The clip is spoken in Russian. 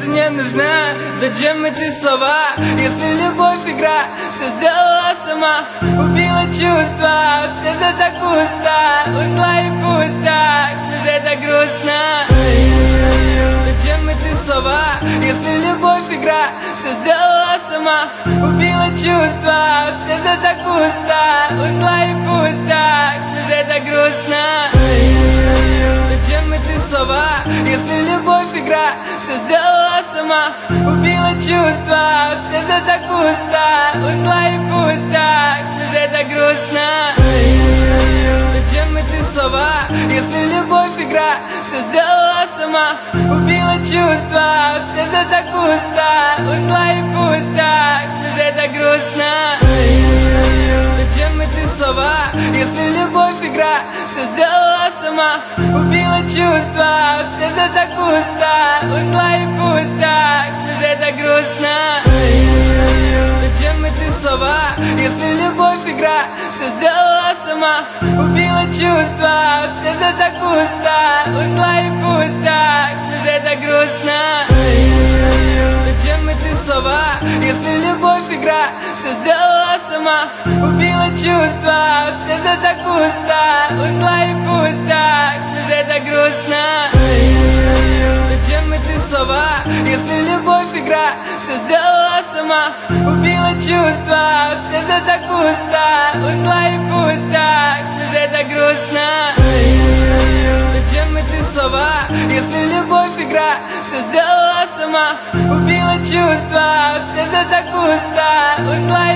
ты мне нужна? Зачем эти слова, если любовь игра? Все сделала сама, убила чувства. Все за так пусто, ушла и пусто. Мне же так грустно. Зачем эти слова, если любовь игра? Все сделала сама, убила чувства. Все за так пусто, ушла и пусто. Мне же так грустно. Зачем эти слова, если любовь игра? Все сделала сама, убила чувства. Все за так пусто, ушла и пусто. Мне же так грустно. Зачем эти слова, если любовь игра? Все сделала сама, убила чувства. Все за так пусто, ушла и пусто. Мне же так грустно. Зачем эти слова, если любовь игра? Все сделала сама, убила чувства. Все за так пусто, ушла и пусто. Мне же так грустно. Зачем эти слова, если любовь игра? Все сделала сама, убила чувства. Все за так пусто, ушла и пусто. Мне же так грустно. Зачем эти слова, если любовь игра? Все сделала сама, убила чувства. Все за так пусто, ушла и пусто. Мне же так грустно. Зачем эти слова, если любовь игра? Все сделала сама, убила чувства. Все за так пусто, ушла и пусто. Мне же так грустно. Зачем эти слова, если любовь игра? Все сделала сама, убила чувства. Все за так пусто, ушла и